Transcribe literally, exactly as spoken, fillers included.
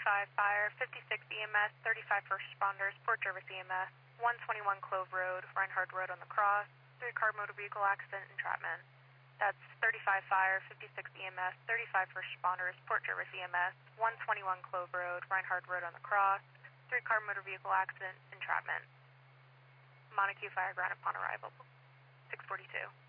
thirty-five Fire, fifty-six E M S, thirty-five First Responders, Port Jervis E M S, one twenty-one Clove Road, Reinhardt Road on the Cross, three-car motor vehicle accident, entrapment. That's thirty-five Fire, fifty-six E M S, thirty-five First Responders, Port Jervis E M S, one twenty-one Clove Road, Reinhardt Road on the Cross, three-car motor vehicle accident, entrapment. Montague Fire ground upon arrival, six forty-two.